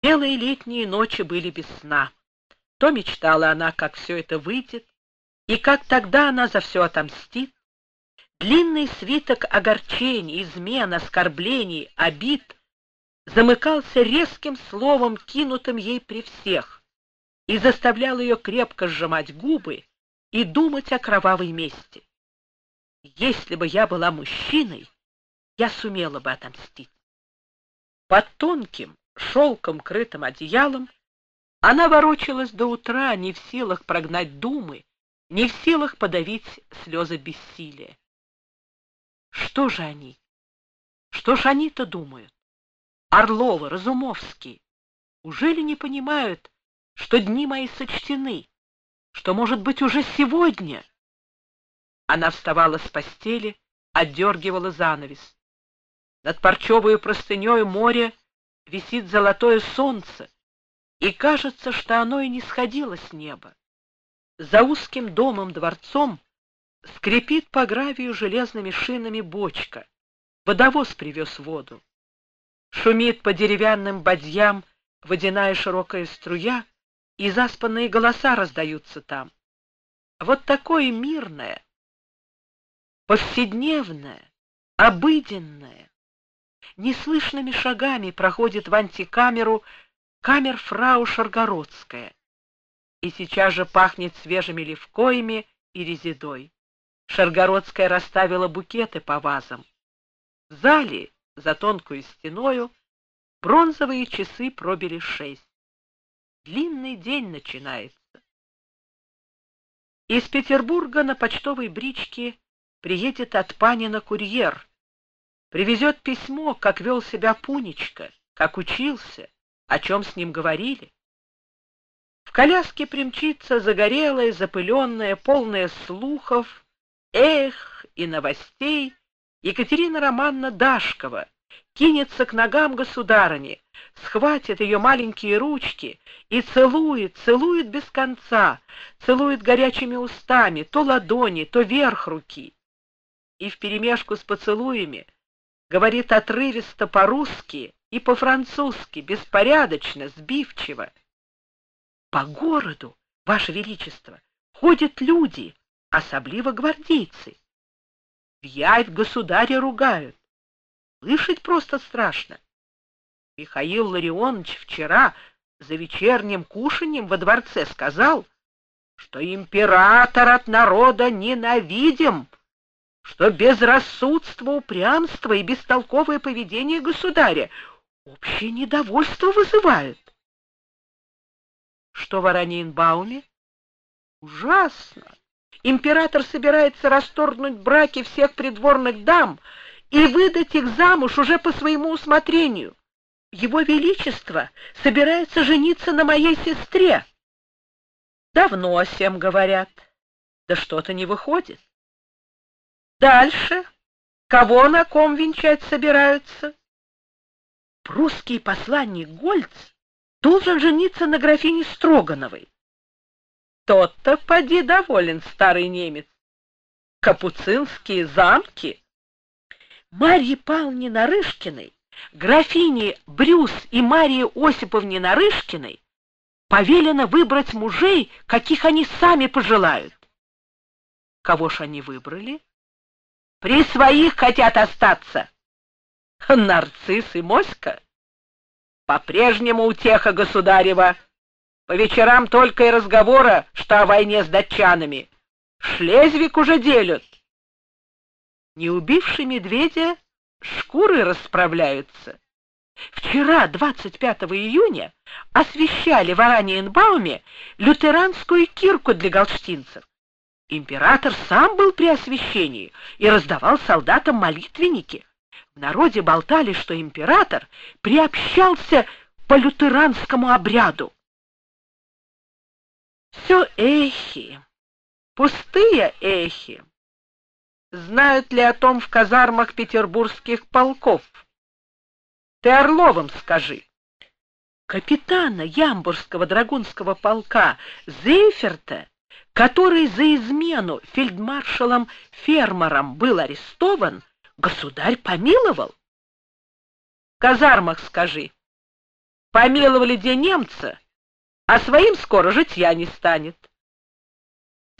Целые летние ночи были без сна. То мечтала она, как все это выйдет, и как тогда она за все отомстит. Длинный свиток огорчений, измен, оскорблений, обид замыкался резким словом, кинутым ей при всех, и заставлял ее крепко сжимать губы и думать о кровавой мести. Если бы я была мужчиной, я сумела бы отомстить. Под тонким, шелком крытым одеялом она ворочалась до утра, не в силах прогнать думы, не в силах подавить слезы бессилия. Что же они? Что ж они-то думают? Орловы, Разумовские. Ужели не понимают, что дни мои сочтены, что, может быть, уже сегодня? Она вставала с постели, отдергивала занавес. Над парчевою простыней моря висит золотое солнце, и кажется, что оно и не сходило с неба. За узким домом-дворцом скрипит по гравию железными шинами бочка. Водовоз привез воду. Шумит по деревянным бадьям водяная широкая струя, и заспанные голоса раздаются там. Вот такое мирное, повседневное, обыденное, неслышными шагами проходит в антикамеру камерфрау Шаргородская, и сейчас же пахнет свежими левкоями и резедой. Шаргородская расставила букеты по вазам. В зале, за тонкую стеною, бронзовые часы пробили 6. Длинный день начинается. Из Петербурга на почтовой бричке приедет от Панина курьер. Привезет письмо, как вел себя Пунечка, как учился, о чем с ним говорили. В коляске примчится загорелая, запыленная, полная слухов, и новостей Екатерина Романовна Дашкова, кинется к ногам государыни, схватит ее маленькие ручки и целует, целует без конца, целует горячими устами, то ладони, то верх руки. И вперемешку с поцелуями говорит отрывисто по-русски и по-французски, беспорядочно, сбивчиво. По городу, Ваше Величество, ходят люди, особливо гвардейцы. В явь государя ругают. Слышать просто страшно. Михаил Ларионович вчера за вечерним кушаньем во дворце сказал, что император от народа ненавидим, что безрассудство, упрямство и бестолковое поведение государя общее недовольство вызывают. Что в Ораниенбауме? Ужасно. Император собирается расторгнуть браки всех придворных дам и выдать их замуж уже по своему усмотрению. Его Величество собирается жениться на моей сестре. Давно о сем говорят, да что-то не выходит. Дальше. Кого на ком венчать собираются? Прусский посланник Гольц должен жениться на графине Строгановой. Тот-то поди доволен, старый немец. Капуцинские замки. Марье Павловне Нарышкиной, графине Брюс и Марии Осиповне Нарышкиной повелено выбрать мужей, каких они сами пожелают. Кого ж они выбрали? При своих хотят остаться. Нарцисс и моська. По-прежнему утеха государева. По вечерам только и разговора, что о войне с датчанами. Шлезвиг уже делят. Не убивши медведя, шкуры расправляются. Вчера, 25 июня, освящали в Ораниенбауме лютеранскую кирку для галштинцев. Император сам был при освящении и раздавал солдатам молитвенники. В народе болтали, что император приобщался по лютеранскому обряду. Все эхи, пустые эхи. Знают ли о том в казармах петербургских полков? Ты Орловым скажи. Капитана Ямбургского драгунского полка Зейферта, который за измену фельдмаршалом Фермером был арестован, государь помиловал. В казармах скажи. Помиловали де немца, а своим скоро житья не станет.